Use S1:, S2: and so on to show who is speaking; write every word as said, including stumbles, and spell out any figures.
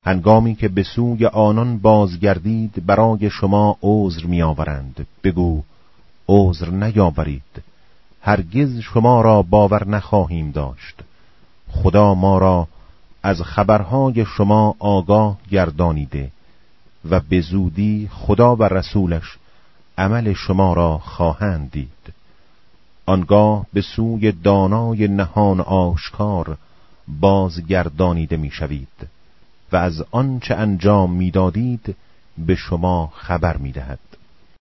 S1: هنگامی که به سوی آنان بازگردید برای شما عذر می‌آورند. بگو عذر نیاورید، هرگز شما را باور نخواهیم داشت. خدا ما را از خبرهای شما آگاه گردانیده و به زودی خدا و رسولش عمل شما را خواهند دید. آنگاه به سوی دانای نهان آشکار بازگردانیده می‌شوید و از آنچه انجام می‌دادید به شما خبر می‌دهد.